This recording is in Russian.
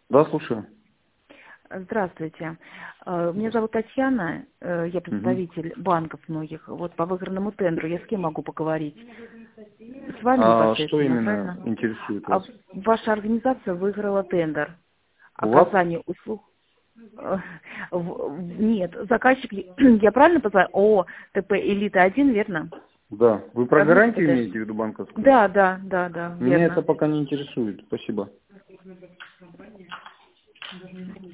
Да, слушаю. Здравствуйте. Меня зовут Татьяна, я представитель банков многих. Вот по выигранному тендеру я с кем могу поговорить? С вами А что непосредственно, именно правильно? интересует вас? Ваша организация выиграла тендер. У вас? Оказание услуг. Нет, заказчик, я правильно позвала? ТП Элита-1, верно? Да. Вы про Развитие гарантию ПТС. имеете в виду банковскую? Да, Меня это верно. пока не интересует. Спасибо.